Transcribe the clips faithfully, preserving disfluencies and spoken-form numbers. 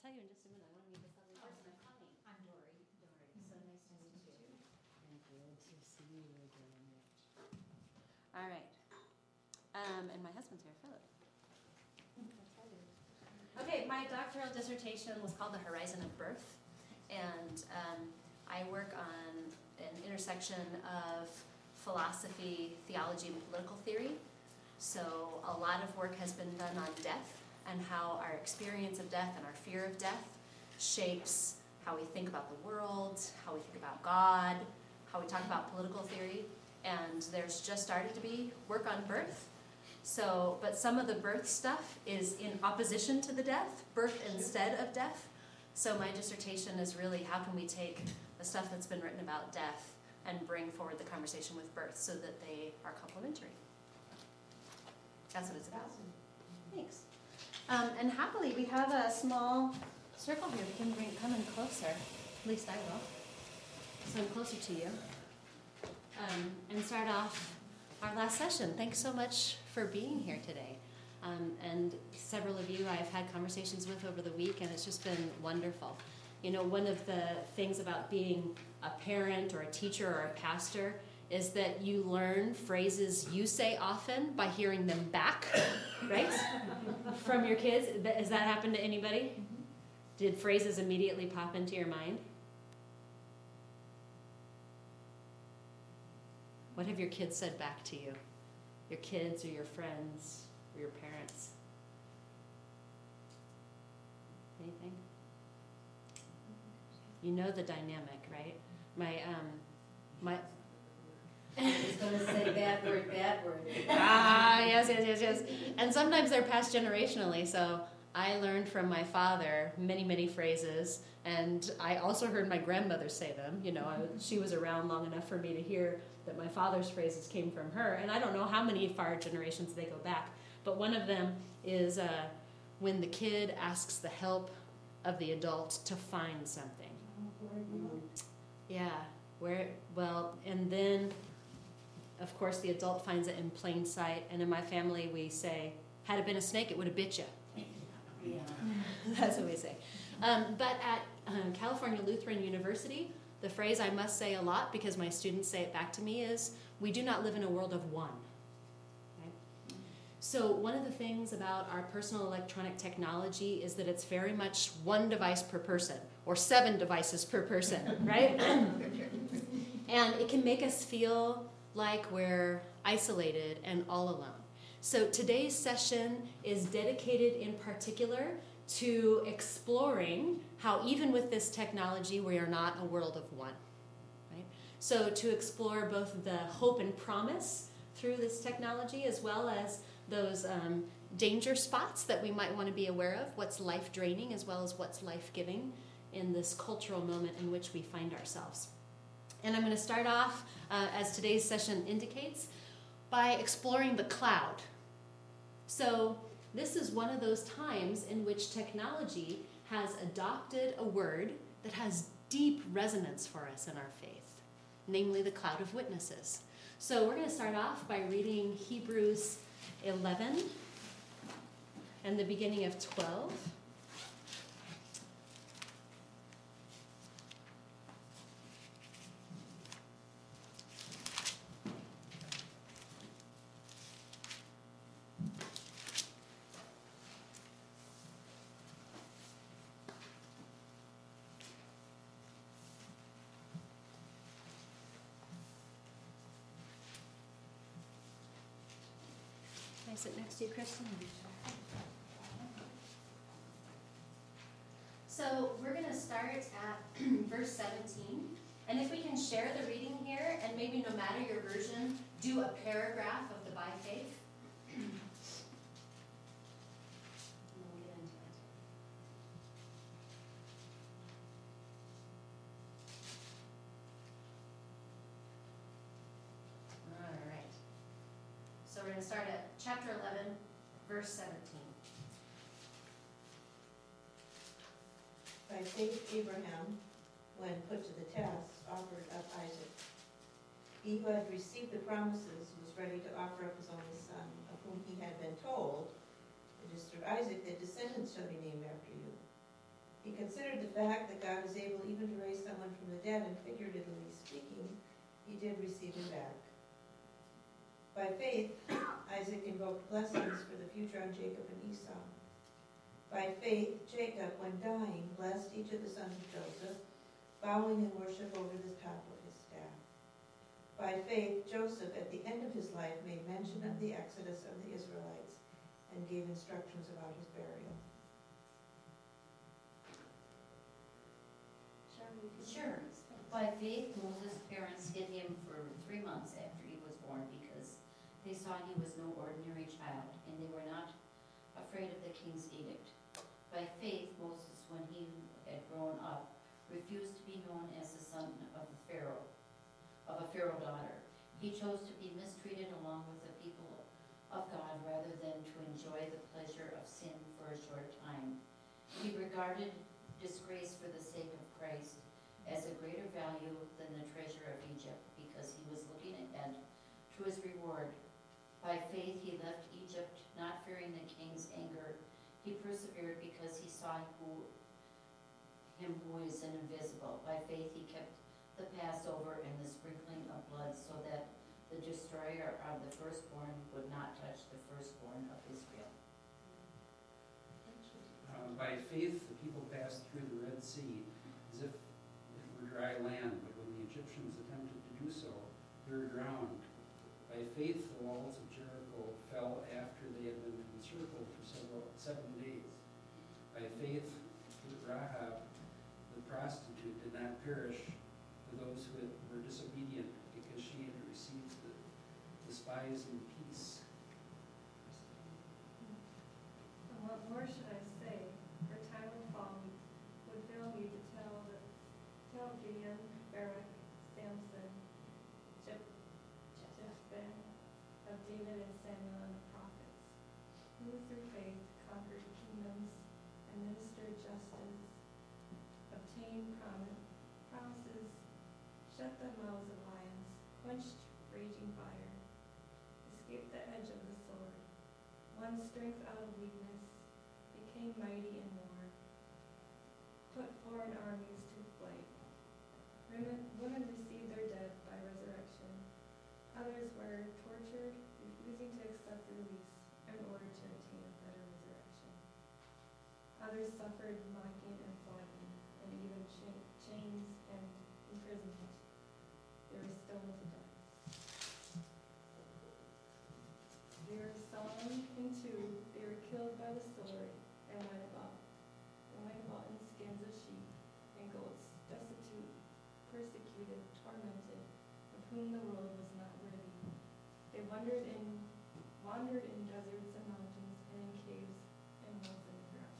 tell you in just a minute. I want to meet this lovely person. I'm Connie. I'm Dory. Dory. So nice to meet you. And good to see you again. All right. Um, and my husband's here, Philip. Okay, my doctoral dissertation was called The Horizon of Birth. And um, I work on an intersection of philosophy, theology, and political theory. So a lot of work has been done on death and how our experience of death and our fear of death shapes how we think about the world, how we think about God, how we talk about political theory. And there's just started to be work on birth. So, but some of the birth stuff is in opposition to the death, birth instead of death. So my dissertation is really how can we take the stuff that's been written about death and bring forward the conversation with birth so that they are complementary. That's what it's about. Thanks. Um, and happily, we have a small circle here. We can bring come in closer. At least I will. So I'm closer to you. Um, and start off our last session. Thanks so much for being here today. Um, and several of you I've had conversations with over the week, and it's just been wonderful. You know, one of the things about being a parent or a teacher or a pastor is that you learn phrases you say often by hearing them back, right? From your kids. Has that happened to anybody? Mm-hmm. Did phrases immediately pop into your mind? What have your kids said back to you? Your kids or your friends or your parents? Anything? You know the dynamic, right? My, um, my... I was going to say bad word, bad word. Ah, yes, yes, yes, yes. And sometimes they're passed generationally, so I learned from my father many, many phrases, and I also heard my grandmother say them. You know, I, she was around long enough for me to hear that my father's phrases came from her, and I don't know how many far generations they go back, but one of them is uh, when the kid asks the help of the adult to find something. Mm. Yeah, where, well, and then, of course, the adult finds it in plain sight, and in my family we say, had it been a snake, it would have bit you. Yeah. That's what we say. Um, but at um, California Lutheran University, the phrase I must say a lot because my students say it back to me is, we do not live in a world of one. Okay? So one of the things about our personal electronic technology is that it's very much one device per person, or seven devices per person, right? And it can make us feel like we're isolated and all alone. So today's session is dedicated in particular to exploring how even with this technology we are not a world of one. Right? So to explore both the hope and promise through this technology as well as those um, danger spots that we might want to be aware of, what's life-draining as well as what's life-giving in this cultural moment in which we find ourselves. And I'm going to start off, uh, as today's session indicates, by exploring the cloud. So this is one of those times in which technology has adopted a word that has deep resonance for us in our faith, namely the cloud of witnesses. So we're going to start off by reading Hebrews eleven and the beginning of twelve. Can I sit next to you, Kristen? So we're going to start at verse seventeen. And if we can share the reading here, and maybe no matter your version, do a paragraph of the by faith. And we'll get into it. All right. So we're going to start at chapter eleven, verse seventeen. By faith Abraham, when put to the test, offered up Isaac. He who had received the promises was ready to offer up his only son, of whom he had been told, it is through Isaac that descendants shall be named after you. He considered the fact that God is able even to raise someone from the dead, and figuratively speaking, he did receive him back. By faith, Isaac invoked blessings for the future on Jacob and Esau. By faith, Jacob, when dying, blessed each of the sons of Joseph, bowing in worship over the top of his staff. By faith, Joseph, at the end of his life, made mention of the exodus of the Israelites and gave instructions about his burial. Sure. By faith, Moses' parents hid him for three months after he was born because they saw he was no ordinary child, and they were not afraid of the king's edict. By faith, Moses, when he had grown up, refused to be known as the son of the Pharaoh, of a Pharaoh daughter. He chose to be mistreated along with the people of God rather than to enjoy the pleasure of sin for a short time. He regarded disgrace for the sake of Christ as a greater value than the treasure of Egypt, because he was looking ahead to his reward. By faith he left Egypt, not fearing the king's anger. He persevered because he saw who, him who is invisible. By faith he kept the Passover and the sprinkling of blood, so that the destroyer of the firstborn would not touch the firstborn of Israel. Uh, by faith the people passed through the Red Sea as if dry land, but when the Egyptians attempted to do so, they were drowned. By faith, the walls of Jericho fell after they had been encircled for several, seven days. By faith, Rahab, the prostitute, did not perish for those who were disobedient, because she had received the, the spies in peace. And what more should I say? For time would fall, would fail me to tell the tell Gideon, Barak, Samson, Jep- Jephthah, of David and Samuel and the prophets, who through faith conquered kingdoms, administered justice, obtained promise, promises, shut the mouths of lions, quenched raging fire, escaped the edge of the sword, won strength out of weakness, became mighty in war, put foreign armies to flight. Women, women received their dead by resurrection. Others were tortured, refusing to accept release in order to obtain a better resurrection. Others suffered mocking and flogging, and even cha- chains and imprisonment. They were stoned to death. They were sawn in two. They were killed by the sword and went about, and went about in skins of sheep and goats, destitute, persecuted, tormented, of whom the world was not worthy. They wandered in, wandered in deserts and mountains, and in caves and holes in the ground.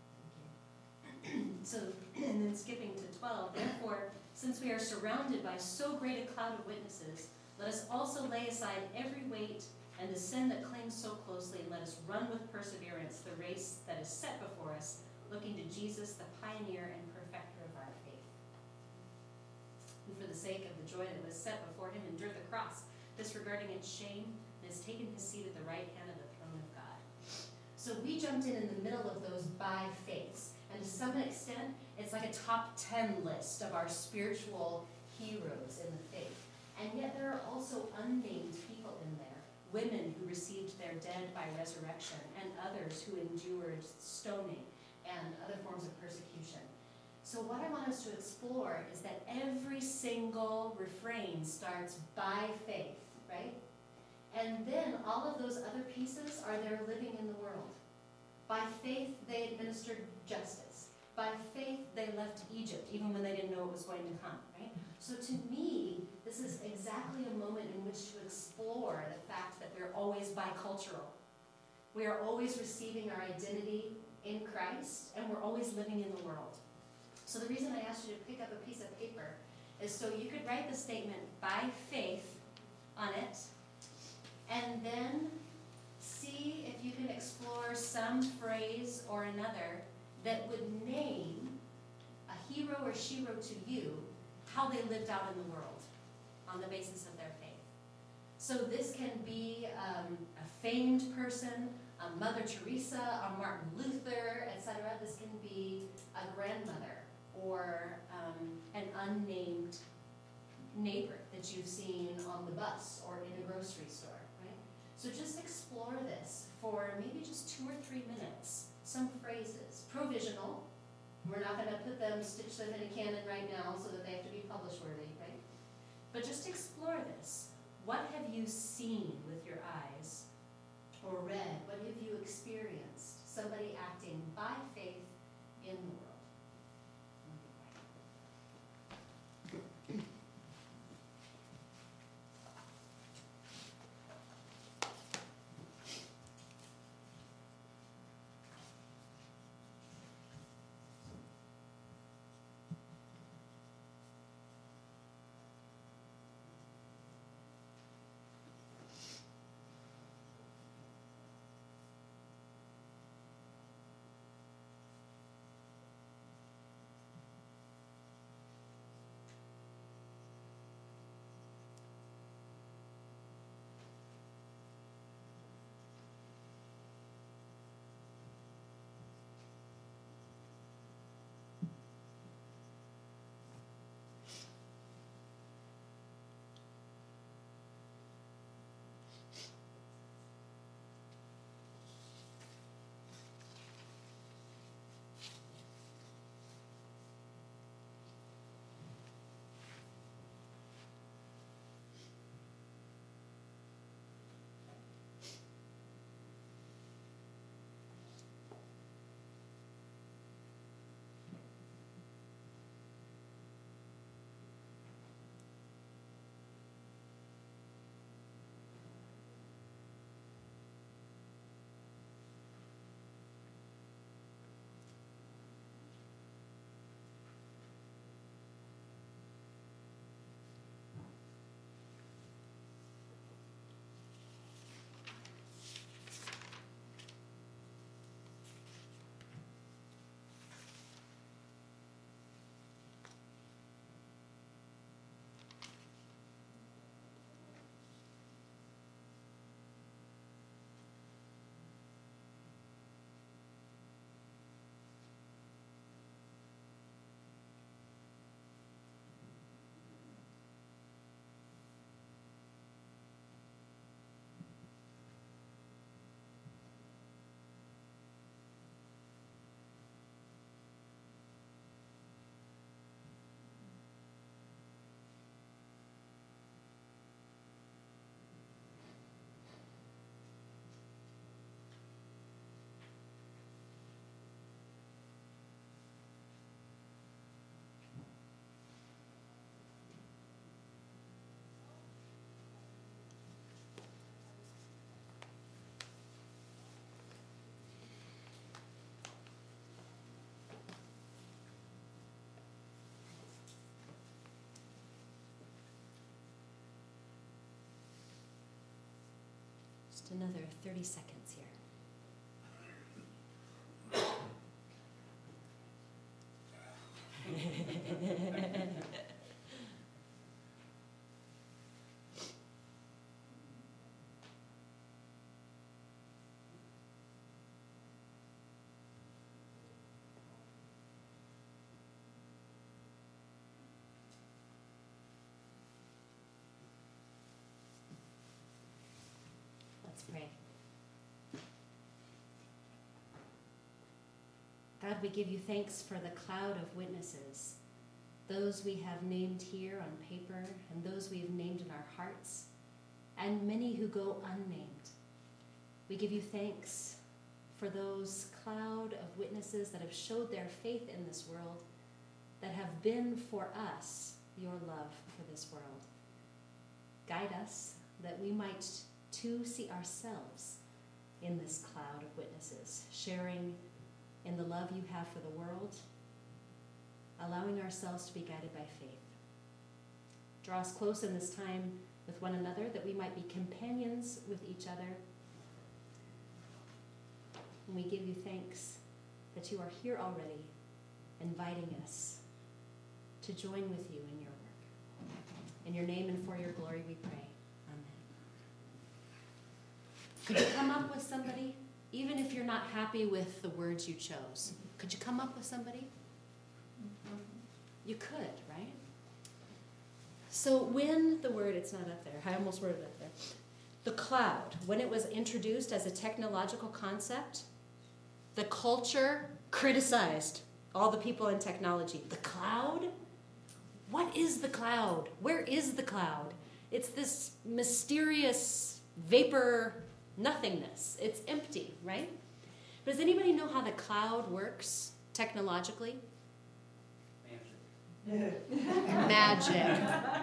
So, and then skipping to twelve, therefore, since we are surrounded by so great a cloud of witnesses, let us also lay aside every weight and the sin that clings so closely, and let us run with perseverance the race that is set before us, looking to Jesus, the pioneer and perfecter of our faith, who for the sake of the joy that was set before him endured the cross, disregarding its shame, and has taken his seat at the right hand of the throne of God. So we jumped in in the middle of those by faiths, and to some extent, it's like a top ten list of our spiritual heroes in the faith. And yet there are also unnamed people in there. Women who received their dead by resurrection, and others who endured stoning and other forms of persecution. So what I want us to explore is that every single refrain starts by faith, right? And then all of those other pieces are there living in the world. By faith, they administered justice. By faith, they left Egypt, even when they didn't know it was going to come, right? So to me, this is exactly a moment in which to explore the fact that we're always bicultural. We are always receiving our identity in Christ, and we're always living in the world. So the reason I asked you to pick up a piece of paper is so you could write the statement by faith on it, and then see if you can explore some phrase or another that would name a hero or shero to you, how they lived out in the world on the basis of their faith. So this can be um, a famed person a Mother Teresa, a Martin Luther, et cetera. This can be a grandmother or um, an unnamed neighbor that you've seen on the bus or in a grocery store, right? So just explore this for maybe just two or three minutes. Some phrases, provisional. We're not going to put them, stitch them in a canon right now so that they have to be publish worthy, right? But just explore this. What have you seen with your eyes or read? What have you experienced? Somebody acting by faith in the world. Just another thirty seconds here. Let's pray. God, we give you thanks for the cloud of witnesses, those we have named here on paper and those we have named in our hearts, and many who go unnamed. We give you thanks for those cloud of witnesses that have showed their faith in this world, that have been for us your love for this world. Guide us that we might too see ourselves in this cloud of witnesses, sharing in the love you have for the world, allowing ourselves to be guided by faith. Draw us close in this time with one another, that we might be companions with each other. And we give you thanks that you are here already, inviting us to join with you in your work. In your name and for your glory we pray. Amen. Could you come up with somebody, even if you're not happy with the words you chose. Could you come up with somebody? You could, right? So when the word, it's not up there, I almost wrote it up there. The cloud, when it was introduced as a technological concept, the culture criticized all the people in technology. The cloud? What is the cloud? Where is the cloud? It's this mysterious vapor nothingness. It's empty, right? But does anybody know how the cloud works technologically? Magic. Magic.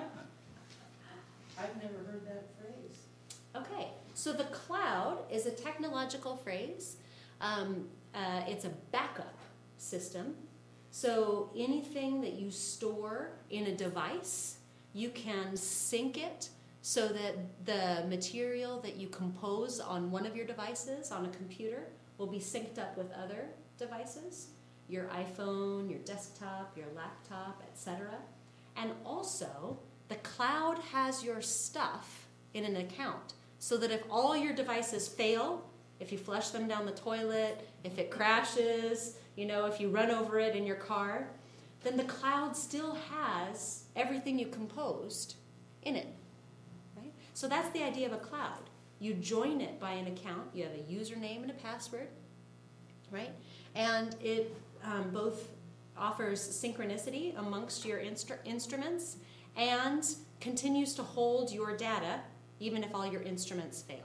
I've never heard that phrase. Okay, so the cloud is a technological phrase. Um, uh, it's a backup system. So anything that you store in a device, you can sync it so that the material that you compose on one of your devices, on a computer, will be synced up with other devices, your iPhone, your desktop, your laptop, et cetera. And also, the cloud has your stuff in an account so that if all your devices fail, if you flush them down the toilet, if it crashes, you know, if you run over it in your car, then the cloud still has everything you composed in it, right? So that's the idea of a cloud. You join it by an account. You have a username and a password, right? And it um, both offers synchronicity amongst your instru- instruments and continues to hold your data even if all your instruments fail.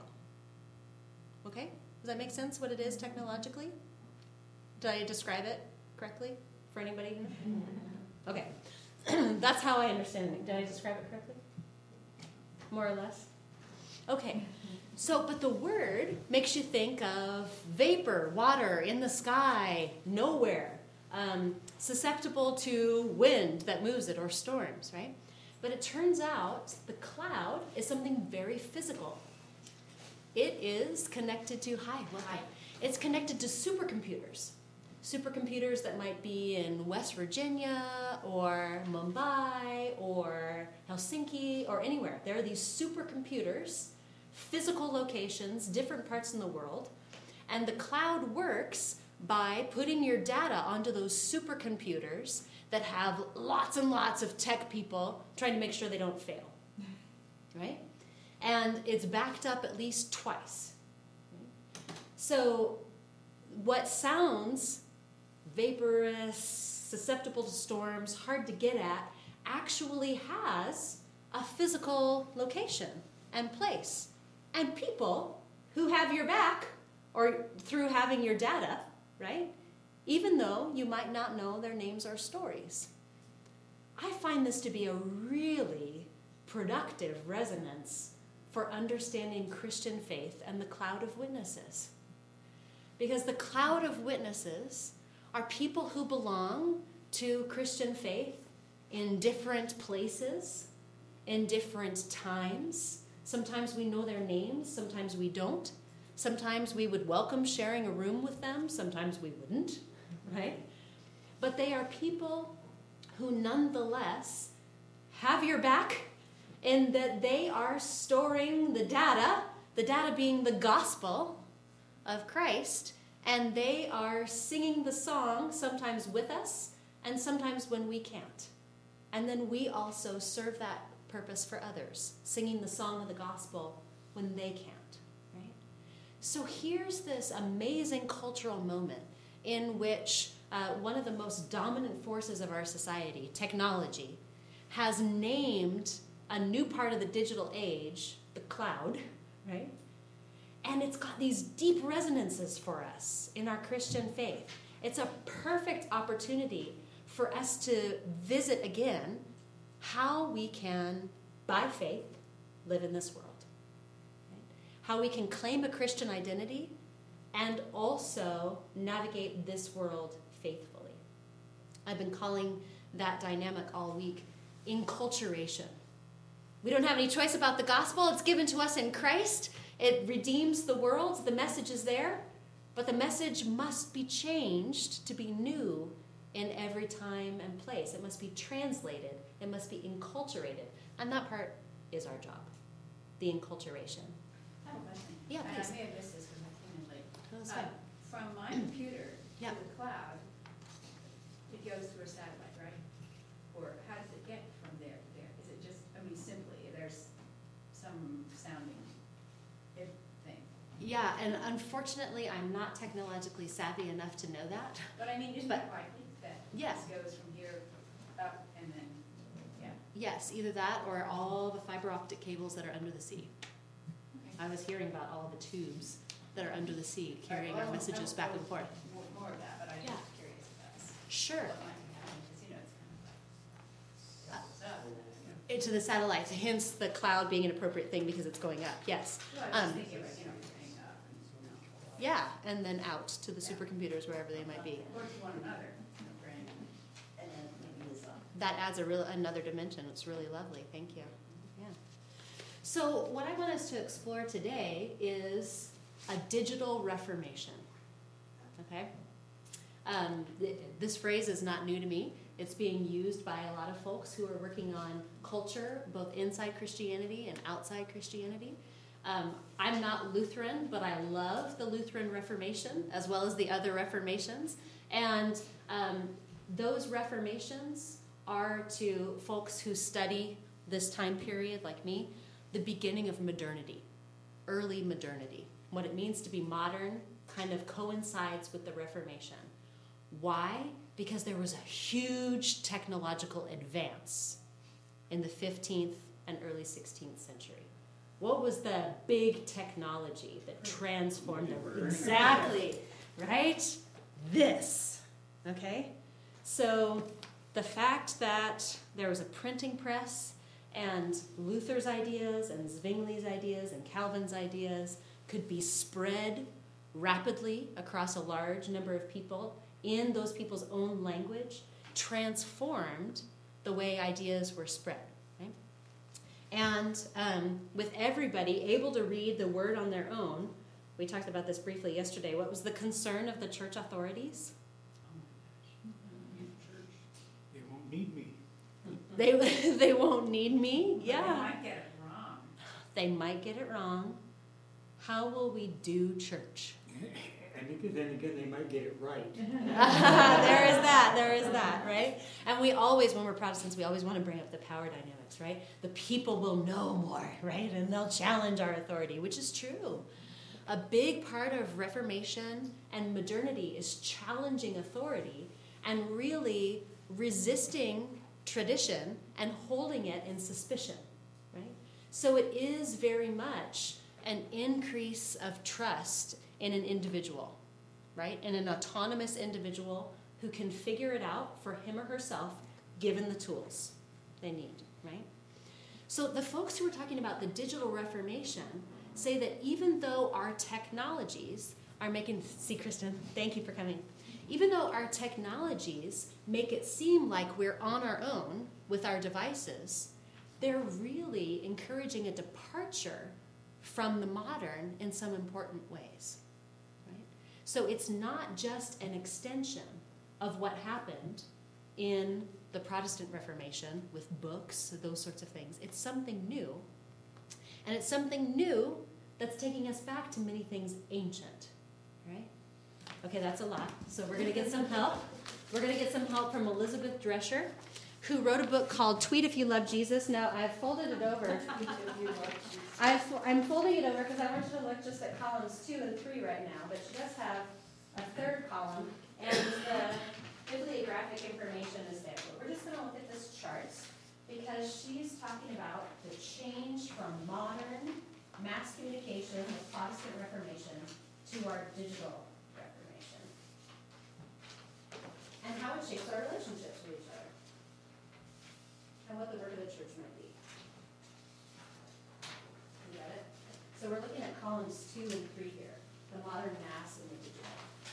Okay? Does that make sense what it is technologically? Did I describe it correctly for anybody? Okay. That's how I understand it. Did I describe it correctly? More or less? Okay. So, but the word makes you think of vapor, water in the sky, nowhere, um, susceptible to wind that moves it or storms, right? But it turns out the cloud is something very physical. It is connected to, hi, welcome. It's connected to supercomputers. Supercomputers that might be in West Virginia or Mumbai or Helsinki or anywhere. There are these supercomputers, physical locations, different parts in the world, and the cloud works by putting your data onto those supercomputers that have lots and lots of tech people trying to make sure they don't fail, right? And it's backed up at least twice. So what sounds vaporous, susceptible to storms, hard to get at, actually has a physical location and place. And people who have your back, or through having your data, right? Even though you might not know their names or stories. I find this to be a really productive resonance for understanding Christian faith and the cloud of witnesses. Because the cloud of witnesses are people who belong to Christian faith in different places, in different times. Sometimes we know their names, sometimes we don't. Sometimes we would welcome sharing a room with them, sometimes we wouldn't, right? But they are people who nonetheless have your back in that they are storing the data, the data being the gospel of Christ, and they are singing the song sometimes with us and sometimes when we can't. And then we also serve that purpose for others, singing the song of the gospel when they can't, right? So here's this amazing cultural moment in which uh, one of the most dominant forces of our society, technology, has named a new part of the digital age, the cloud, right? And it's got these deep resonances for us in our Christian faith. It's a perfect opportunity for us to visit again how we can, by faith, live in this world. Right? How we can claim a Christian identity and also navigate this world faithfully. I've been calling that dynamic all week enculturation. We don't have any choice about the gospel. It's given to us in Christ. It redeems the world. The message is there. But the message must be changed to be new in every time and place. It must be translated. It must be enculturated. And that part is our job, the enculturation. I have a question. Yeah, And please. I may have missed this because I came in late. Oh, that's Uh, fine. From my computer Yeah. to the cloud, it goes through a satellite, right? Or how does it get from there to there? Is it just, I mean, simply, there's some sounding if thing? Yeah, and unfortunately, I'm not technologically savvy enough to know that. But I mean, isn't But- it likely that Yeah. this goes from here up and then, yeah? Yes, either that or all the fiber optic cables that are under the sea. Okay. I was hearing about all the tubes that are under the sea carrying All right, our well, messages I- back I and was forth. More more of that, but I'm Yeah. just curious about Sure. what might be happening, because, you know, it's kind of like, stuff, you know. Into the satellites, hence the cloud being an appropriate thing because it's going up, yes. Well, I was just Um, thinking about, you know, turning up and, you know. Yeah, and then out to the supercomputers wherever they might be. Or to one another, you know, for any- And then maybe this on. That adds a real, another dimension. It's really lovely. Thank you. Yeah. So what I want us to explore today is a digital reformation. Okay? Um, th- this phrase is not new to me. It's being used by a lot of folks who are working on culture, both inside Christianity and outside Christianity. Um, I'm not Lutheran, but I love the Lutheran Reformation as well as the other Reformations. And um, those Reformations are to folks who study this time period, like me, the beginning of modernity, early modernity. What it means to be modern kind of coincides with the Reformation. Why? Because there was a huge technological advance in the fifteenth and early sixteenth century. What was the big technology that transformed them? Exactly, right? This, okay? So the fact that there was a printing press and Luther's ideas and Zwingli's ideas and Calvin's ideas could be spread rapidly across a large number of people in those people's own language transformed the way ideas were spread. Right? And um, with everybody able to read the word on their own, we talked about this briefly yesterday, what was the concern of the church authorities? They won't need me. They, they won't need me? But They Yeah. might get it wrong. They might get it wrong. How will we do church? And because then again, they might get it right. There is that, there is that, right? And we always, when we're Protestants, we always want to bring up the power dynamics, right? The people will know more, right? And they'll challenge our authority, which is true. A big part of Reformation and modernity is challenging authority and really resisting tradition and holding it in suspicion, right? So it is very much an increase of trust in an individual, right? In an autonomous individual who can figure it out for him or herself given the tools they need, right? So the folks who are talking about the digital reformation say that even though our technologies are making, see Kristen, thank you for coming. Even though our technologies make it seem like we're on our own with our devices, they're really encouraging a departure from the modern in some important ways. Right? So it's not just an extension of what happened in the Protestant Reformation with books, those sorts of things. It's something new. And it's something new that's taking us back to many things ancient. Right? Okay, that's a lot. So we're going to get some help. We're going to get some help from Elizabeth Drescher, who wrote a book called Tweet If You Love Jesus. Now, I've folded it over. I've, I'm folding it over because I want you to look just at columns two and three right now, but she does have a third column, and the bibliographic information is there. But we're just going to look at this chart because she's talking about the change from modern mass communication, the Protestant Reformation, to our digital Reformation, and how it shapes our relationships with each other, and what the work of the church might be. You got it? So we're looking at columns two and three here, the modern mass and the digital.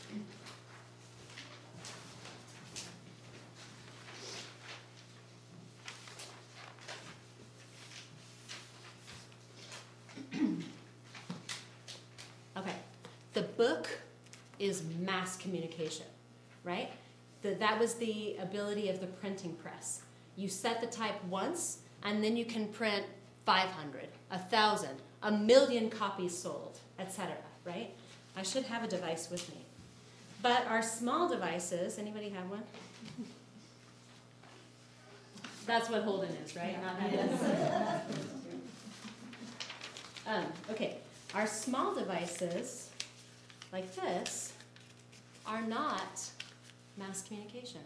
Okay, the book is mass communication, right? The, that was the ability of the printing press. You set the type once, and then you can print five hundred, one thousand, a million copies sold, et cetera, right? I should have a device with me. But our small devices, anybody have one? That's what Holden is, right? Not having um, okay, our small devices, like this, are not mass communication.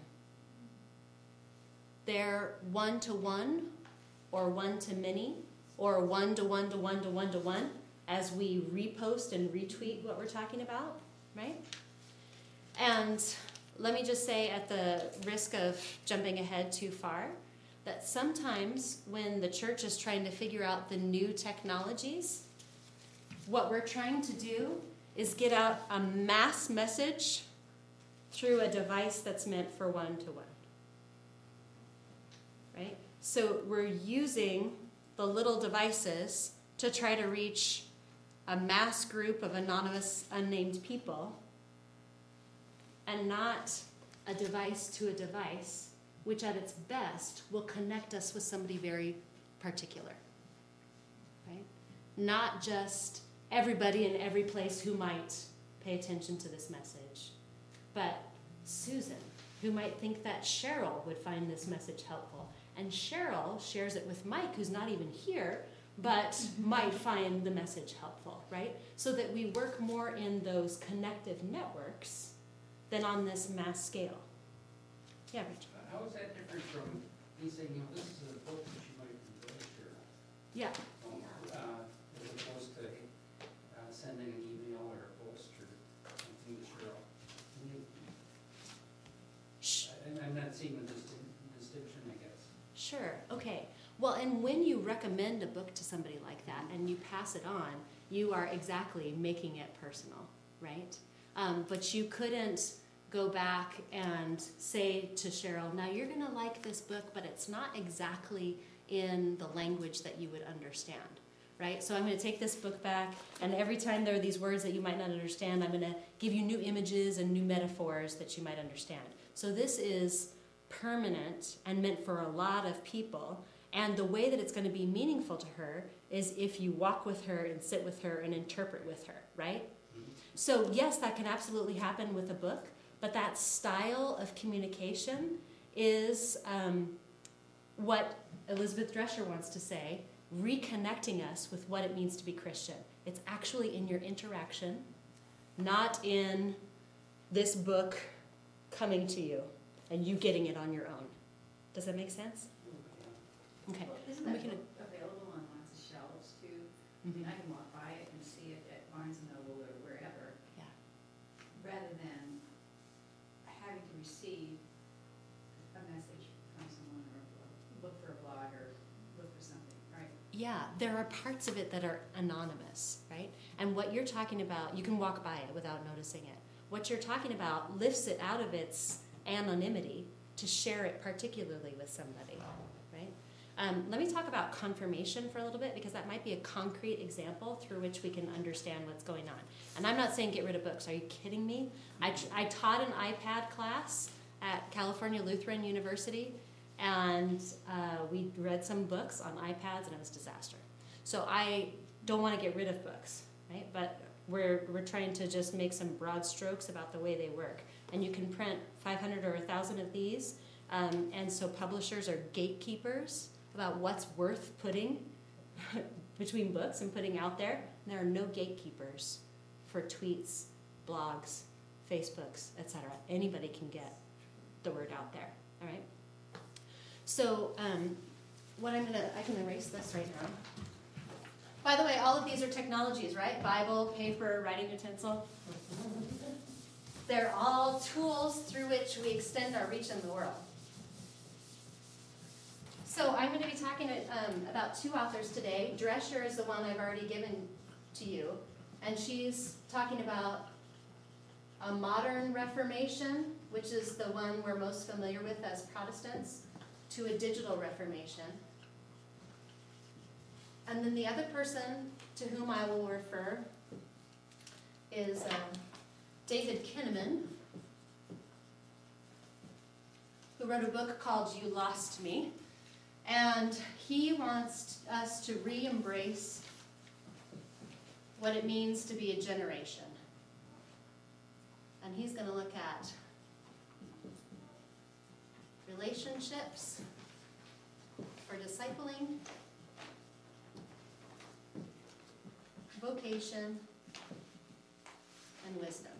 They're one-to-one, or one-to-many, or one-to-one to one-to-one to one, as we repost and retweet what we're talking about, right? And let me just say, at the risk of jumping ahead too far, that sometimes when the church is trying to figure out the new technologies, what we're trying to do is get out a mass message through a device that's meant for one-to-one, right? So we're using the little devices to try to reach a mass group of anonymous, unnamed people, and not a device to a device, which at its best will connect us with somebody very particular, right? Not just everybody in every place who might pay attention to this message, but Susan, who might think that Cheryl would find this message helpful. And Cheryl shares it with Mike, who's not even here, but might find the message helpful, right? So that we work more in those connective networks than on this mass scale. Yeah, Rich. Uh, How is that different from me saying, you know, this is a book that you might enjoy, Cheryl? Yeah. Um, uh, as opposed to uh, sending an email or a post or something to Cheryl. I mean, Shh. I- I'm not seeing the distin- distinction, I guess. Sure, okay. Well, and when you recommend a book to somebody like that and you pass it on, you are exactly making it personal, right? Um, but you couldn't go back and say to Cheryl, now you're going to like this book, but it's not exactly in the language that you would understand, right? So I'm going to take this book back, and every time there are these words that you might not understand, I'm going to give you new images and new metaphors that you might understand. So this is permanent and meant for a lot of people, and the way that it's going to be meaningful to her is if you walk with her and sit with her and interpret with her, right? So yes, that can absolutely happen with a book, but that style of communication is um, what Elizabeth Drescher wants to say, reconnecting us with what it means to be Christian. It's actually in your interaction, not in this book coming to you and you getting it on your own. Does that make sense? Okay. Well, isn't And that we can- book available on lots of shelves too? I mean, I can walk by it and see it at Barnes and Noble or wherever. Yeah. Rather than having to receive a message from someone or a- look for a blog or look for something, right? Yeah, there are parts of it that are anonymous, right? And what you're talking about, you can walk by it without noticing it. What you're talking about lifts it out of its anonymity to share it particularly with somebody, right? Um, let me talk about confirmation for a little bit, because that might be a concrete example through which we can understand what's going on. And I'm not saying get rid of books. Are you kidding me? I, I taught an iPad class at California Lutheran University, and uh, we read some books on iPads, and it was a disaster. So I don't want to get rid of books, right? But we're, we're trying to just make some broad strokes about the way they work. And you can print five hundred or one thousand of these, um, and so publishers are gatekeepers about what's worth putting between books and putting out there. And there are no gatekeepers for tweets, blogs, Facebooks, et cetera. Anybody can get the word out there, all right? So um, what I'm gonna, I can erase this right now. By the way, all of these are technologies, right? Bible, paper, writing utensil. They're all tools through which we extend our reach in the world. So I'm going to be talking um, about two authors today. Drescher is the one I've already given to you, and she's talking about a modern Reformation, which is the one we're most familiar with as Protestants, to a digital Reformation. And then the other person to whom I will refer is um, David Kinnaman, who wrote a book called You Lost Me. And he wants us to re-embrace what it means to be a generation. and he's gonna look at relationships for discipling, vocation, and wisdom.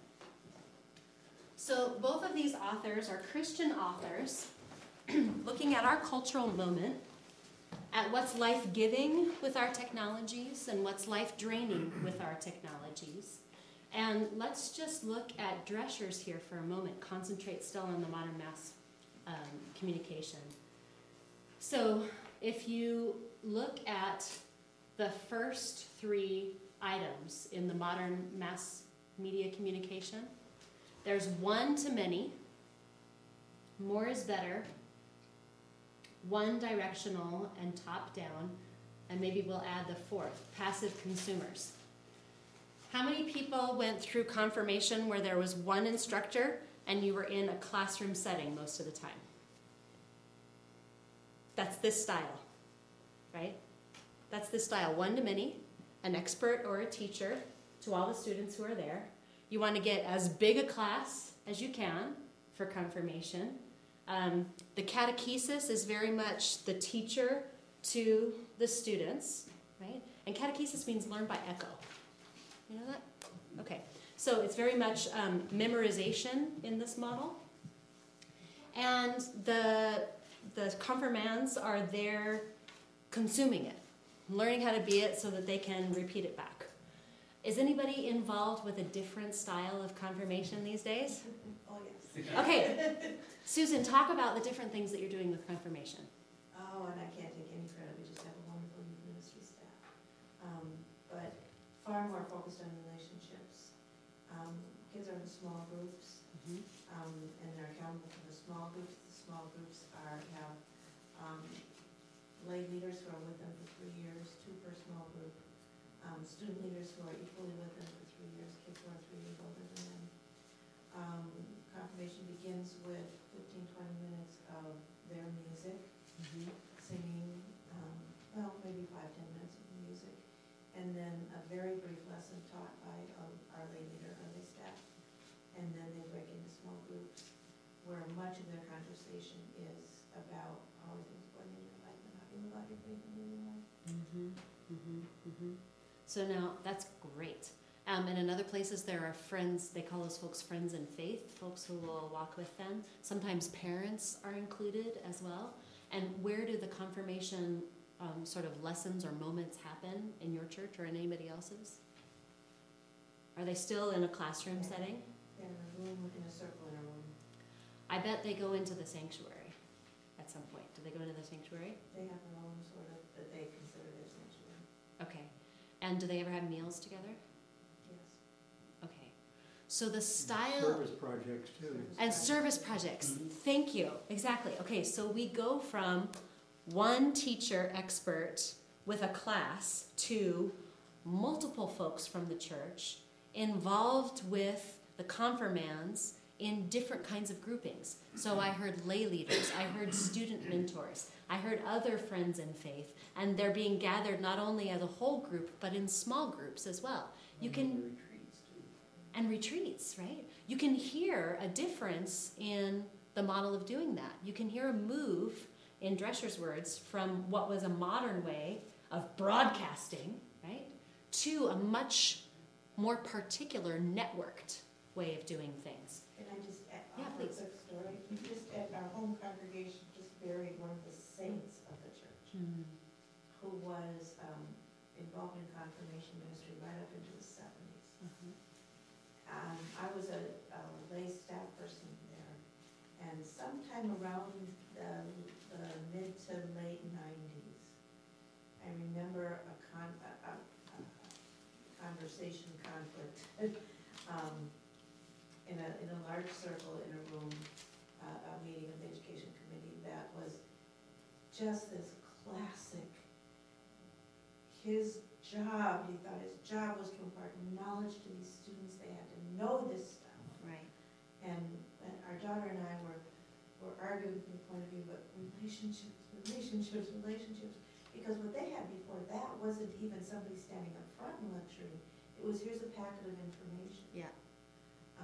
So both of these authors are Christian authors looking at our cultural moment, at what's life-giving with our technologies and what's life-draining with our technologies. And let's just look at Dreschers here for a moment, concentrate still on the modern mass um, communication. So if you look at the first three items in the modern mass media communication, there's one to many, more is better, one directional and top down, and maybe we'll add the fourth, passive consumers. How many people went through confirmation where there was one instructor and you were in a classroom setting most of the time? That's this style, right? That's this style, one to many, an expert or a teacher to all the students who are there. You want to get as big a class as you can for confirmation. Um, the catechesis is very much the teacher to the students, right? And catechesis means learn by echo. You know that? Okay. So it's very much um, memorization in this model. And the, the confirmands are there consuming it, learning how to be it so that they can repeat it back. Is anybody involved with a different style of confirmation these days? Oh, yes. Okay. Susan, talk about the different things that you're doing with confirmation. Oh, and I can't take any credit, we just have a wonderful youth ministry staff. Um, but far more focused on relationships. Um, kids are in small groups, Mm-hmm. um, and they're accountable for the small groups. The small groups are, have, um, lay leaders who are with them for three years, two per small group. Um, student leaders who are equally with them for three years, kids who are three years older than them. Um, confirmation begins with fifteen, twenty minutes of their music, Mm-hmm. singing, um, well, maybe five, ten minutes of music, and then a very brief lesson taught by um, our lay leader or lay staff. And then they break into small groups where much of their conversation is about how are things going in your life and how do you live out your faith in your life. Mm-hmm. Mm-hmm. Mm-hmm. So now that's great. Um, and in other places there are friends, they call those folks friends in faith, folks who will walk with them. Sometimes parents are included as well. And where do the confirmation um, sort of lessons or moments happen in your church or in anybody else's? Are they still in a classroom Yeah. setting? They're in a room, in a circle in a room. I bet they go into the sanctuary at some point. Do they go into the sanctuary? They have their own sort of, that they consider their sanctuary. Okay. And do they ever have meals together? Yes. Okay. So the style... Service projects too. And service projects. Thank you. Exactly. Okay, so we go from one teacher expert with a class to multiple folks from the church involved with the confirmands in different kinds of groupings. So I heard lay leaders, I heard student mentors, I heard other friends in faith, and they're being gathered not only as a whole group, but in small groups as well. You can... Retreats too. And retreats, right? You can hear a difference in the model of doing that. You can hear a move, in Drescher's words, from what was a modern way of broadcasting, right, to a much more particular networked way of doing things. Can I just add, Yeah, offer a please. quick story? Just at our home congregation just buried one of the saints of the church, who was um, involved in confirmation ministry right up into the seventies. Mhm. Um, I was a, a lay staff person there, and sometime around the, the mid to late nineties, I remember a con, a, a, a conversation conflict, um, in a, in a large circle in a room, uh, a meeting of the education committee that was just this classic. His job, he thought his job was to impart knowledge to these students, they had to know this stuff. Right. And, and our daughter and I were, were arguing from the point of view, but relationships, relationships, relationships, because what they had before that wasn't even somebody standing up front and lecturing, it was here's a packet of information. Yeah. Um,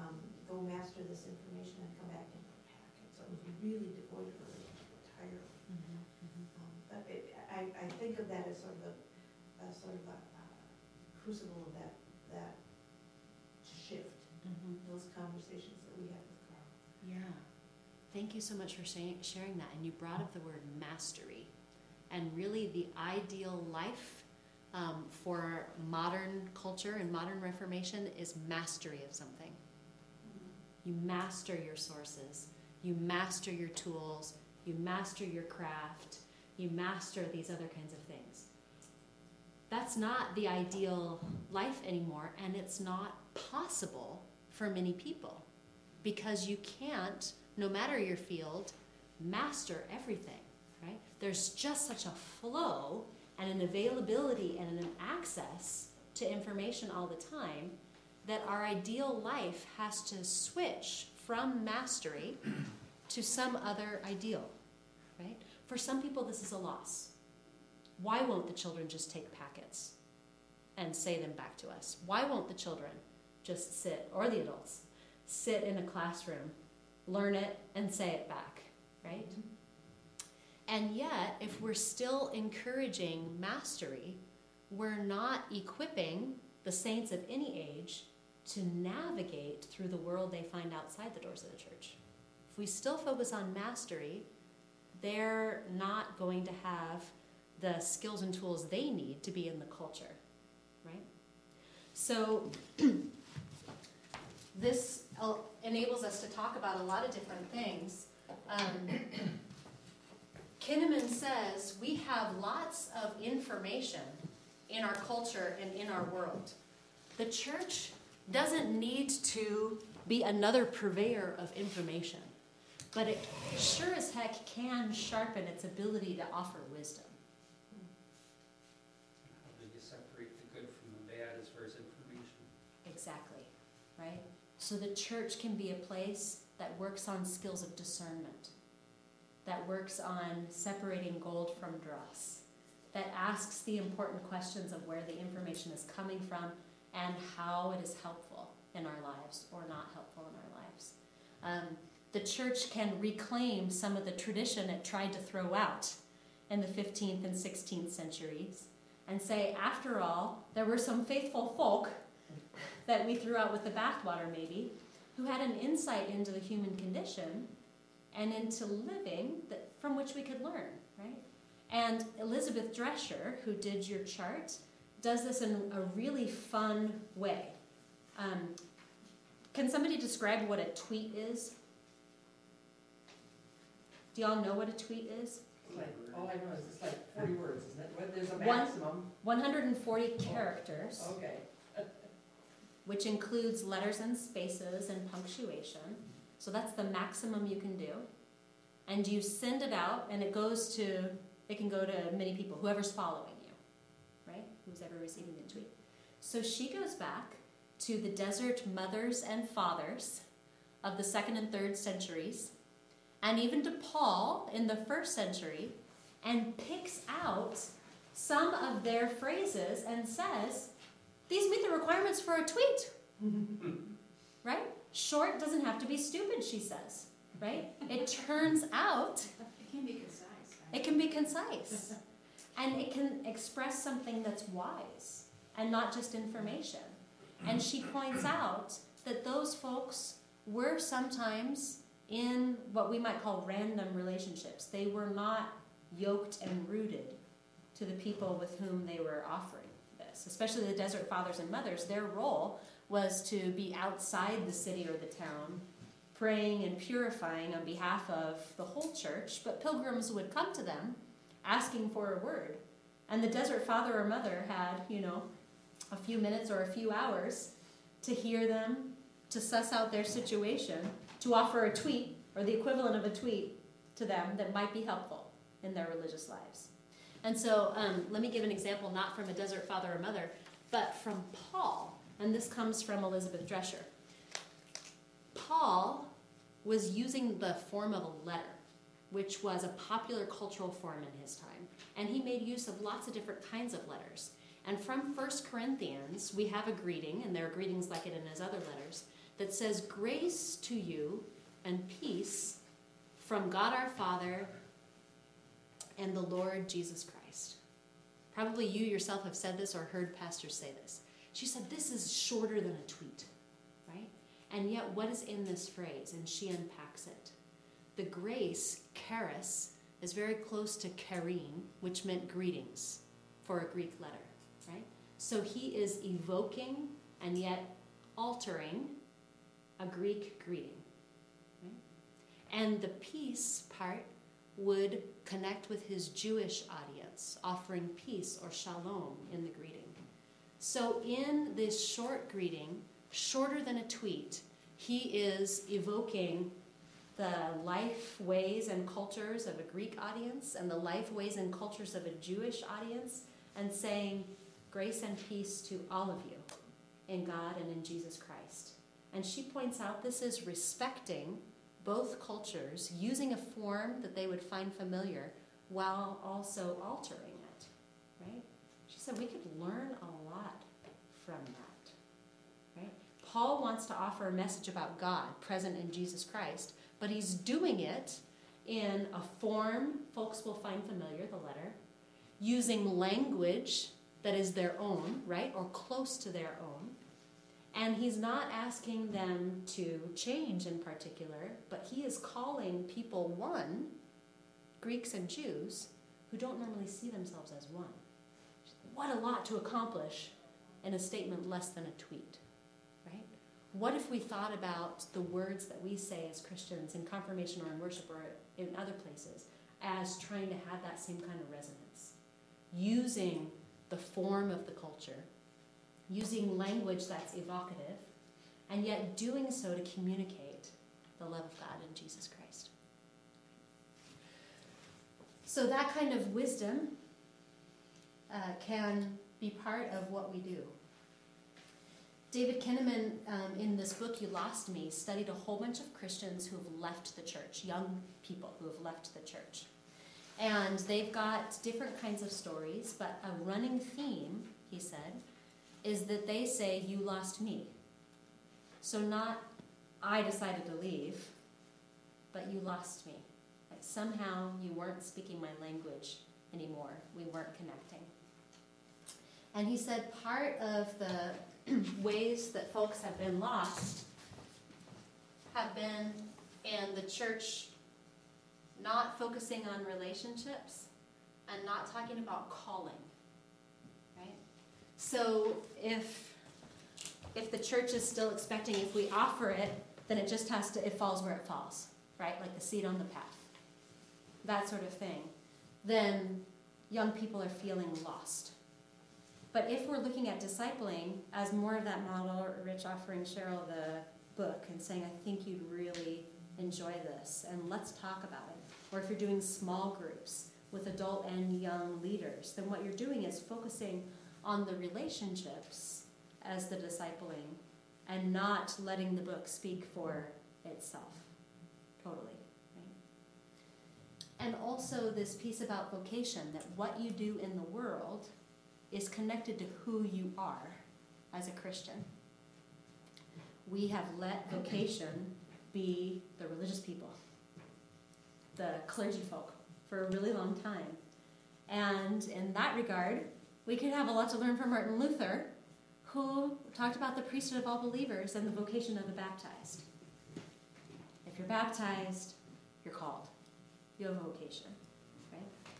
go master this information and come back and pack it. So it was really devoid of relationship entirely. Um, But it, I, I think of that as sort of a, a sort of a uh, crucible of that, that shift, those conversations that we had with Carl. Yeah. Thank you so much for saying, sharing that. And you brought up the word mastery. And really the ideal life um, for modern culture and modern Reformation is mastery of something. You master your sources. You master your tools. You master your craft. You master these other kinds of things. That's not the ideal life anymore, and it's not possible for many people because you can't, no matter your field, master everything, right? There's just such a flow and an availability and an access to information all the time that our ideal life has to switch from mastery to some other ideal, right? For some people, this is a loss. Why won't the children just take packets and say them back to us? Why won't the children just sit, or the adults, sit in a classroom, learn it, and say it back, right? And yet, if we're still encouraging mastery, we're not equipping the saints of any age to navigate through the world they find outside the doors of the church. If we still focus on mastery, they're not going to have the skills and tools they need to be in the culture, right? So this uh, enables us to talk about a lot of different things. Um, Kinnaman says we have lots of information in our culture and in our world. The church doesn't need to be another purveyor of information, but it sure as heck can sharpen its ability to offer wisdom. How do you separate the good from the bad as far as information? Exactly, right? So the church can be a place that works on skills of discernment, that works on separating gold from dross, that asks the important questions of where the information is coming from and how it is helpful in our lives or not helpful in our lives. Um, the church can reclaim some of the tradition it tried to throw out in the fifteenth and sixteenth centuries and say, after all, there were some faithful folk that we threw out with the bathwater maybe, who had an insight into the human condition and into living that, from which we could learn, right? And Elizabeth Drescher, who did your chart, does this in a really fun way. Um, can somebody describe what a tweet is? Do y'all know what a tweet is? Like, all I know is it's like forty words, isn't it? What- There's a One- maximum. one hundred forty characters, Okay. which includes letters and spaces and punctuation. So that's the maximum you can do. And you send it out, and it goes to, it can go to many people, whoever's following you, right? Who's ever receiving the tweet. So she goes back to the desert mothers and fathers of the second and third centuries, and even to Paul in the first century, and picks out some of their phrases and says, these meet the requirements for a tweet, right? Short doesn't have to be stupid, she says, right? It turns out It can be concise, right? it can be concise, and it can express something that's wise and not just information. And she points out that those folks were sometimes in what we might call random relationships. They were not yoked and rooted to the people with whom they were offering this, especially the desert fathers and mothers. Their role was to be outside the city or the town, praying and purifying on behalf of the whole church, but pilgrims would come to them asking for a word. And the desert father or mother had, you know, a few minutes or a few hours to hear them, to suss out their situation, to offer a tweet or the equivalent of a tweet to them that might be helpful in their religious lives. And so um, let me give an example, not from a desert father or mother, but from Paul. And this comes from Elizabeth Drescher. Paul was using the form of a letter, which was a popular cultural form in his time. And he made use of lots of different kinds of letters. And from First Corinthians, we have a greeting, and there are greetings like it in his other letters, that says, "Grace to you and peace from God our Father and the Lord Jesus Christ." Probably you yourself have said this or heard pastors say this. She said, this is shorter than a tweet, right? And yet, what is in this phrase? And she unpacks it. The grace, charis, is very close to charin, which meant greetings for a Greek letter, right? So he is evoking and yet altering a Greek greeting, right? And the peace part would connect with his Jewish audience, offering peace or shalom in the greeting. So in this short greeting, shorter than a tweet, he is evoking the life, ways, and cultures of a Greek audience and the life, ways, and cultures of a Jewish audience, and saying, grace and peace to all of you in God and in Jesus Christ. And she points out this is respecting both cultures, using a form that they would find familiar while also altering it, right? She said we could learn a lot from that, right? Paul wants to offer a message about God present in Jesus Christ, but he's doing it in a form folks will find familiar, the letter, using language that is their own, right, or close to their own. And he's not asking them to change in particular, but he is calling people one, Greeks and Jews, who don't normally see themselves as one. What a lot to accomplish in a statement less than a tweet, right? What if we thought about the words that we say as Christians in confirmation or in worship or in other places as trying to have that same kind of resonance? Using the form of the culture, using language that's evocative, and yet doing so to communicate the love of God in Jesus Christ. So that kind of wisdom uh, can be part of what we do. David Kinnaman, um, in this book, You Lost Me, studied a whole bunch of Christians who have left the church, young people who have left the church. And they've got different kinds of stories, but a running theme, he said, is that they say, you lost me. So not, I decided to leave, but you lost me. Like somehow you weren't speaking my language anymore. We weren't connecting. And he said part of the ways that folks have been lost have been in the church not focusing on relationships and not talking about calling. So if if the church is still expecting if we offer it, then it just has to, it falls where it falls, right? Like the seed on the path, that sort of thing. Then young people are feeling lost. But if we're looking at discipling as more of that model, Rich offering Cheryl the book and saying, I think you'd really enjoy this, and let's talk about it. Or if you're doing small groups with adult and young leaders, then what you're doing is focusing on the relationships as the discipling and not letting the book speak for itself totally, right? And also this piece about vocation, that what you do in the world is connected to who you are as a Christian. We have let vocation be the religious people, the clergy folk, for a really long time. And in that regard, we could have a lot to learn from Martin Luther, who talked about the priesthood of all believers and the vocation of the baptized. If you're baptized, you're called. You have a vocation, right?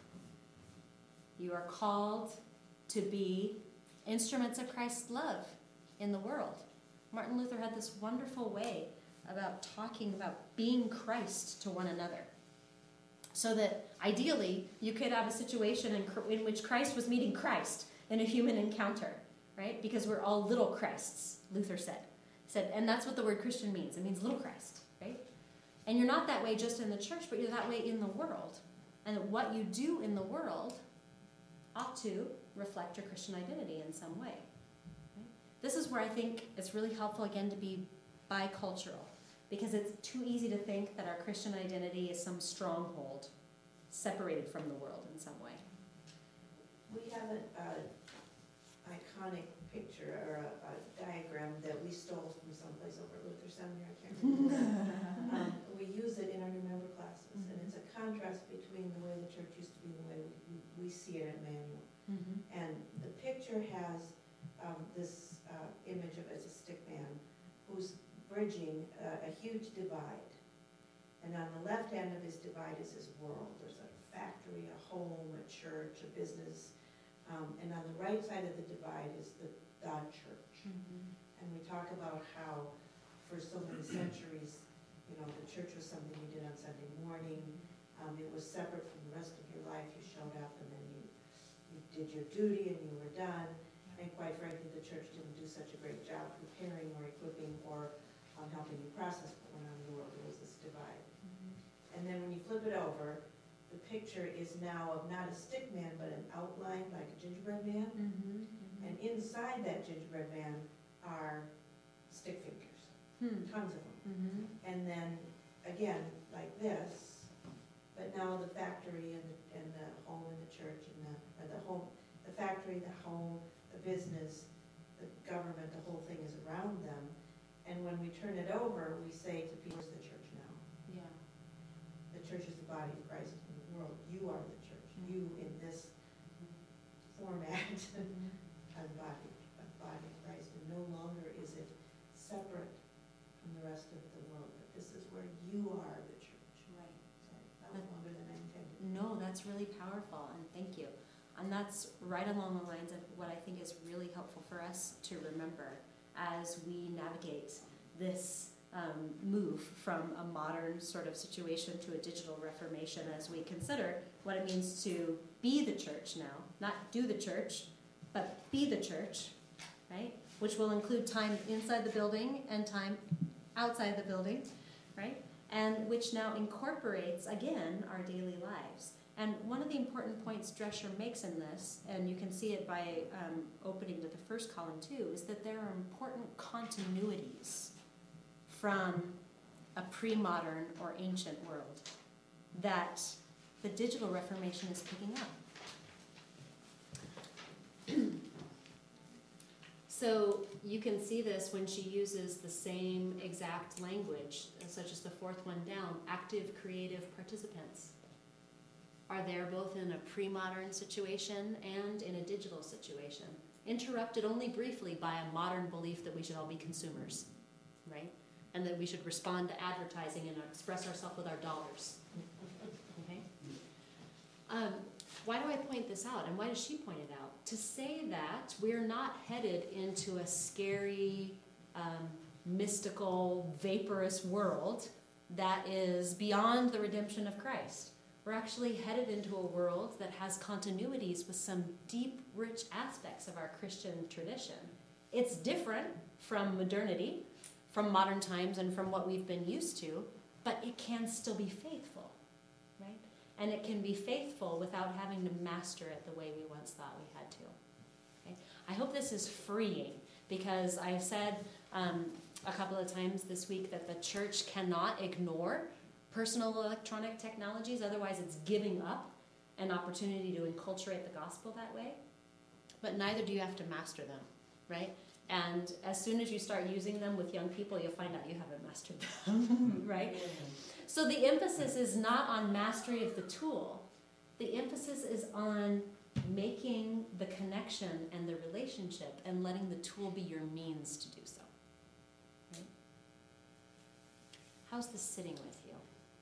You are called to be instruments of Christ's love in the world. Martin Luther had this wonderful way about talking about being Christ to one another. So that ideally, you could have a situation in, in which Christ was meeting Christ in a human encounter, right? Because we're all little Christs, Luther said. He said, and that's what the word Christian means. It means little Christ, right? And you're not that way just in the church, but you're that way in the world. And what you do in the world ought to reflect your Christian identity in some way. Right? This is where I think it's really helpful, again, to be bicultural. Because it's too easy to think that our Christian identity is some stronghold separated from the world in some way. We have an uh, iconic picture or a, a diagram that we stole from someplace over at Luther Seminary, I can't remember. Um, We use it in our new member classes, and it's a contrast between the way the church used to be and the way we, we see it at Emmanuel. Mhm. And the picture has um, this uh, image of as a stick man who's bridging a, a huge divide. And on the left end of his divide is his world. There's a factory, a home, a church, a business. Um, and on the right side of the divide is the God church. Mhm. And we talk about how for so many centuries, you know, the church was something you did on Sunday morning. Um, it was separate from the rest of your life. You showed up and then you, you did your duty and you were done. And quite frankly, the church didn't do such a great job preparing or equipping or um, helping you process what went on in the world. There was this divide. And then when you flip it over, the picture is now of not a stick man, but an outline like a gingerbread man. Mhm. And inside that gingerbread man are stick figures, Hmm. tons of them. Mhm. And then, again, like this, but now the factory and the, and the home and the church and the, or the home, the factory, the home, the business, the government, the whole thing is around them. And when we turn it over, we say to people, where's the church now? Yeah. The church is the body of Christ in the world. You are the church. You in this format, a body, a body of Christ. And no longer is it separate from the rest of the world, but this is where you are the church. Right. Sorry, that was longer than I intended. No, that's really powerful, and thank you. And that's right along the lines of what I think is really helpful for us to remember as we navigate this um, move from a modern sort of situation to a digital reformation, as we consider what it means to be the church now, not do the church, but be the church, right? Which will include time inside the building and time outside the building, right? And which now incorporates, again, our daily lives. And one of the important points Drescher makes in this, and you can see it by um, opening to the first column too, is that there are important continuities from a pre-modern or ancient world that the digital Reformation is picking up. So you can see this when she uses the same exact language, such as the fourth one down, active creative participants are there both in a pre-modern situation and in a digital situation, interrupted only briefly by a modern belief that we should all be consumers, right? And that we should respond to advertising and express ourselves with our dollars. Okay? Um, why do I point this out, and why does she point it out? To say that we're not headed into a scary, um, mystical, vaporous world that is beyond the redemption of Christ. We're actually headed into a world that has continuities with some deep, rich aspects of our Christian tradition. It's different from modernity, from modern times, and from what we've been used to, but it can still be faithful, right? And it can be faithful without having to master it the way we once thought we had to. Okay? I hope this is freeing, because I've said um, a couple of times this week that the church cannot ignore personal electronic technologies, otherwise it's giving up an opportunity to enculturate the gospel that way. But neither do you have to master them, right? And as soon as you start using them with young people, you'll find out you haven't mastered them, right? So the emphasis is not on mastery of the tool. The emphasis is on making the connection and the relationship and letting the tool be your means to do so. Right? How's this sitting with you?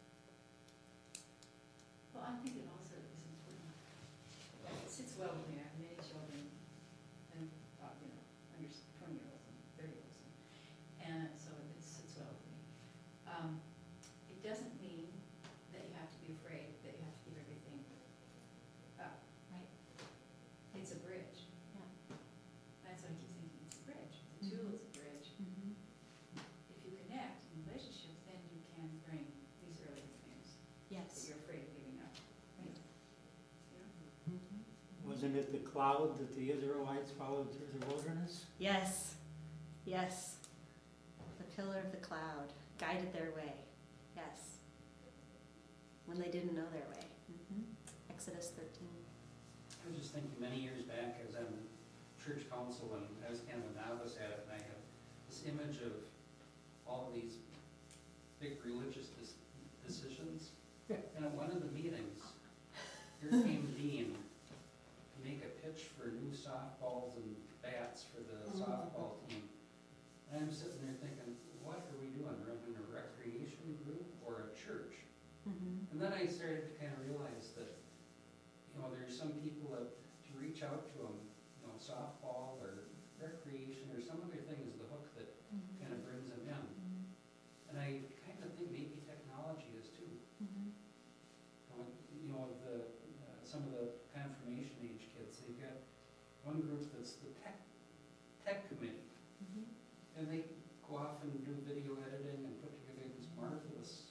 Well, I think it also is important. Well, it sits well with me. I have many children, and, uh, you know, under twenty-year-olds and thirty-year-olds. And so it sits well with me. Um, it doesn't mean that you have to be afraid, that you have to give everything up. Right. It's a bridge. Yeah. That's what I keep thinking. It's a bridge. It's a tool, it's a bridge. Mm-hmm. If you connect in relationships, then you can bring these earlier things that Yes. you're afraid of giving up. Right. Yeah. Mm-hmm. Wasn't it the cloud that the Israelites followed through the wilderness? Yes. Yes. The pillar of the cloud guided their way. Yes. When they didn't know their way. Mm-hmm. Exodus thirteen. I was just thinking many years back as I'm church council and I was kind of a novice at it, and I had this image of all of these big religious dis- decisions. And at one of the meetings, here came Dean to make a pitch for new softballs and bats for the softball team. And I'm sitting there thinking, what are we doing? Running a recreation group or a church? Mhm. And then I started to kind of realize that, you know, there's some people that to reach out to them, you know, softball or recreation or some other thing is the hook that Mhm. kind of brings them in. Mhm. And I kind of think maybe technology is too. Mhm. You know, You know, the, uh, some of the confirmation age kids, they've got one group that's the tech, tech committee. Mhm. And they go off and do video editing and put together these marvelous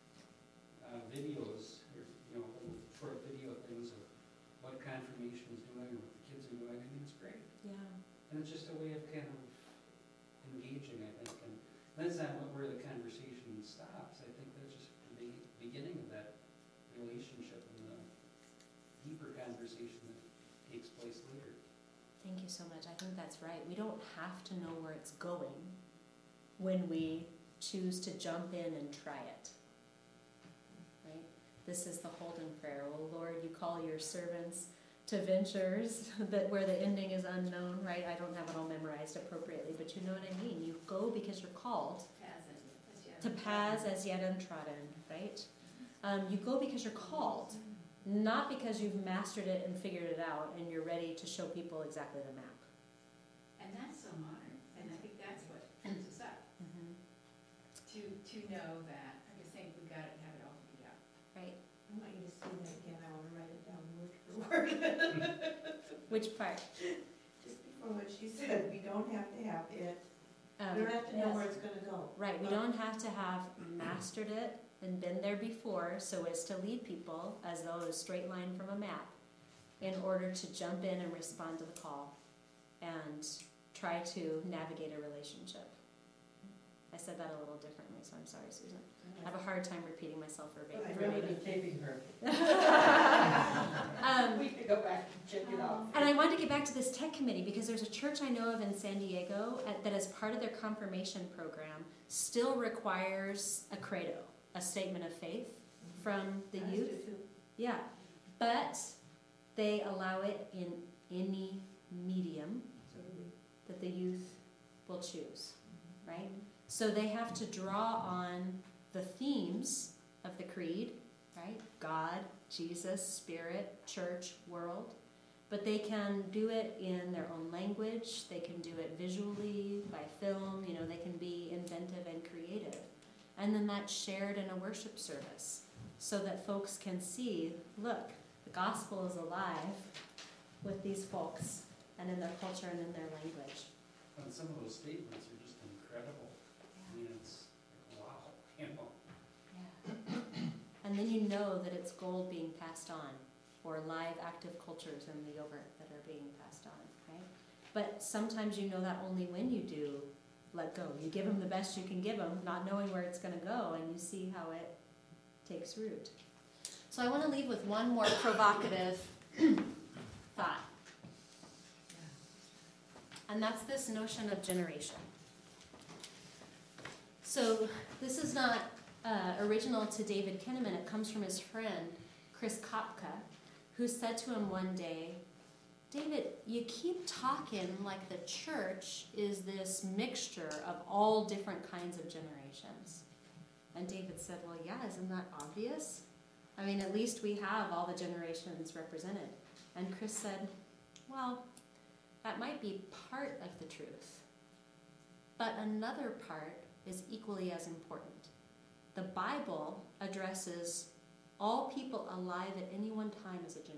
uh, videos, or, you know, little short video things of what confirmation is doing or what the kids are doing. I mean, it's great. Yeah. And it's just a way of kind of engaging, I think. And that's not what- where the conversation stops. I think that's just the be- beginning of that relationship and the deeper conversation that takes place later. Thank you so much. I think that's right. We don't have to know where it's going when we choose to jump in and try it. Right? This is the Holden prayer. Oh Lord, you call your servants to ventures that where the ending is unknown, right? I don't have it all memorized appropriately, but you know what I mean. You go because you're called Paths as yet- as to yet paths as yet untrodden, right? Um, you go because you're called, not because you've mastered it and figured it out and you're ready to show people exactly the map. And that's so modern, and I think that's what trips us up, to, to know that, I just think we got to have it all figured out. Right? I want you to see that again, I want to write it down word for word. Which part? Just before what she said, we don't have to have it, Um, we don't have to know yes. where it's gonna go. Right, we don't have to have mastered it and been there before so as to lead people as though it was a straight line from a map in order to jump in and respond to the call and try to navigate a relationship. I said that a little differently, so I'm sorry, Susan. I have a hard time repeating myself verbatim. Right. Rather than taping her. Um, We could go back and check it out. And I wanted to get back to this tech committee because there's a church I know of in San Diego at, that as part of their confirmation program still requires a credo, a statement of faith from the I youth. do too. Yeah, but they allow it in any medium So do we. that the youth will choose, right? So they have to draw on the themes of the creed, right? God, Jesus, Spirit, church, world. But they can do it in their own language. They can do it visually, by film. You know, they can be inventive and creative. And then that's shared in a worship service so that folks can see, look, the gospel is alive with these folks and in their culture and in their language. And some of those statements are just incredible. I mean, it's like, wow, you know. Yeah. And then you know that it's gold being passed on, or live active cultures in the yogurt that are being passed on, right? But sometimes you know that only when you do let go. You give them the best you can give them, not knowing where it's going to go, and you see how it takes root. So I want to leave with one more provocative thought. And that's this notion of generation. So this is not uh, original to David Kinnaman. It comes from his friend, Chris Kopka, who said to him one day, David, you keep talking like the church is this mixture of all different kinds of generations. And David said, well, yeah, isn't that obvious? I mean, at least we have all the generations represented. And Chris said, well, that might be part of the truth. But another part is equally as important. The Bible addresses all people alive at any one time as a generation.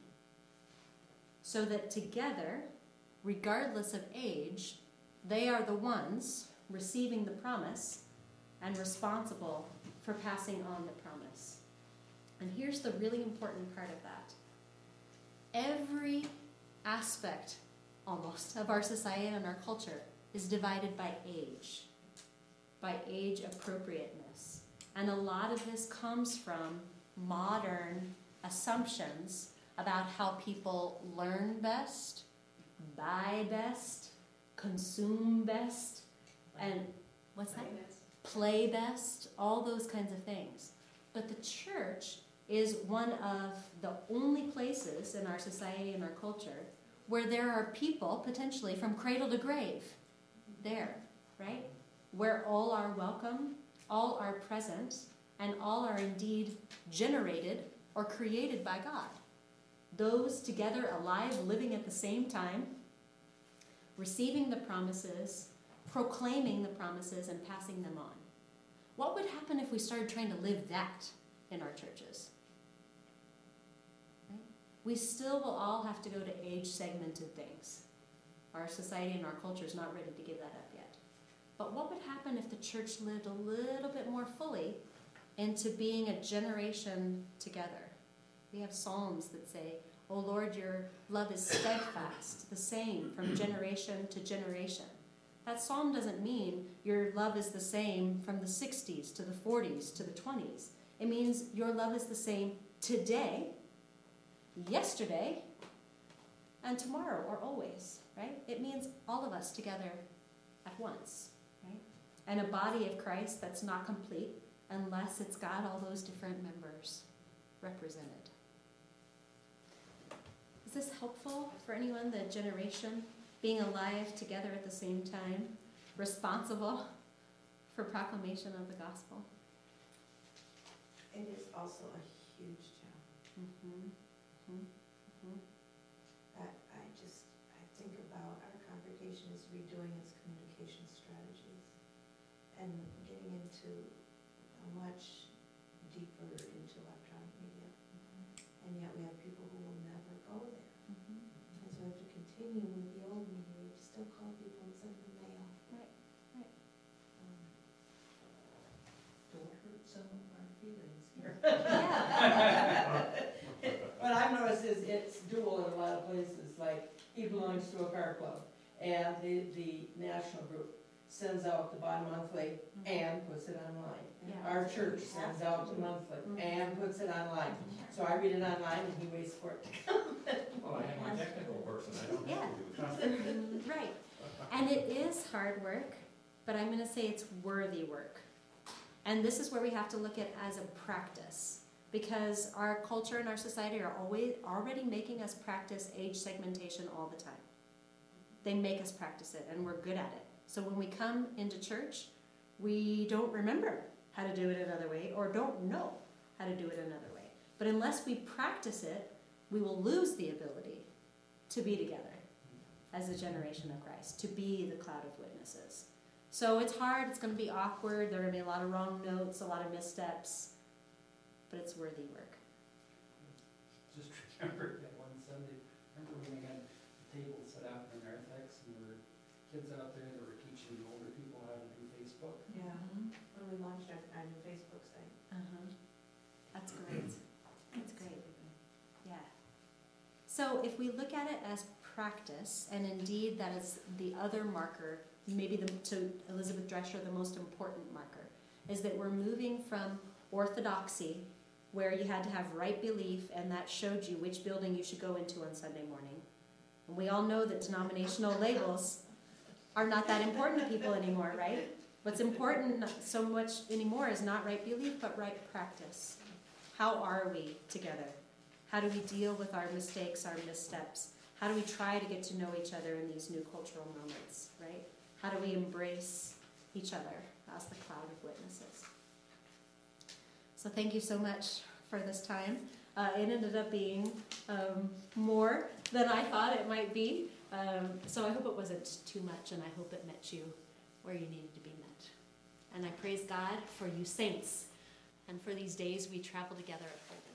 So that together, regardless of age, they are the ones receiving the promise and responsible for passing on the promise. And here's the really important part of that. Every aspect, almost, of our society and our culture is divided by age, by age appropriateness. And a lot of this comes from modern assumptions about how people learn best, buy best, consume best, and what's that? Play best, all those kinds of things. But the church is one of the only places in our society and our culture where there are people, potentially from cradle to grave, there, right? Where all are welcome, all are present, and all are indeed generated or created by God. Those together, alive, living at the same time, receiving the promises, proclaiming the promises, and passing them on. What would happen if we started trying to live that in our churches? Right? We still will all have to go to age-segmented things. Our society and our culture is not ready to give that up yet. But what would happen if the church lived a little bit more fully into being a generation together? We have psalms that say, "O Lord, your love is steadfast, the same from generation to generation." That psalm doesn't mean your love is the same from the sixties to the forties to the twenties. It means your love is the same today, yesterday, and tomorrow or always, right? It means all of us together at once, right? And a body of Christ that's not complete unless it's got all those different members represented. Is this helpful for anyone, the generation being alive together at the same time, responsible for proclamation of the gospel? It is also a huge challenge. Mm-hmm. Mm-hmm. Mm-hmm. That I just, I think about our congregation is redoing its communication strategies and getting into a much deeper into electronic media. And yet we have people who will never go there. Mm-hmm. And so we have to continue with the old media. We still call people and send them mail. Right, right. Um, Don't hurt some of our feelings here. Yeah. What I've noticed is it's dual in a lot of places, like he belongs to a car club, and the, the national group sends out the bi-monthly and puts it online. Yeah. Our church sends out the monthly and puts it online. So I read it online and he waits for it to come. Well, I am a technical person, I don't Yeah. have to do that. Right. And it is hard work, but I'm going to say it's worthy work. And this is where we have to look at as a practice, because our culture and our society are always already making us practice age segmentation all the time. They make us practice it, and we're good at it. So when we come into church, we don't remember how to do it another way, or don't know how to do it another way. But unless we practice it, we will lose the ability to be together as a generation of Christ, to be the cloud of witnesses. So it's hard, it's going to be awkward, there are going to be a lot of wrong notes, a lot of missteps, but it's worthy work. Just remember that one Sunday, remember when we had the table set up in Narthex and there were kids out there that were teaching older people how to do Facebook? Yeah, when we launched our, our new Facebook site. Uh-huh. That's great. That's great. Yeah. So if we look at it as practice, and indeed that is the other marker, maybe the, to Elizabeth Drescher, the most important marker, is that we're moving from orthodoxy, where you had to have right belief and that showed you which building you should go into on Sunday morning. And we all know that denominational labels are not that important to people anymore, right? What's important so much anymore is not right belief, but right practice. How are we together? How do we deal with our mistakes, our missteps? How do we try to get to know each other in these new cultural moments, right? How do we embrace each other as the cloud of witnesses? So thank you so much for this time. Uh, it ended up being um, more than I thought it might be. Um, so I hope it wasn't too much, and I hope it met you where you needed to be met. And I praise God for you saints, and for these days we travel together at Holden.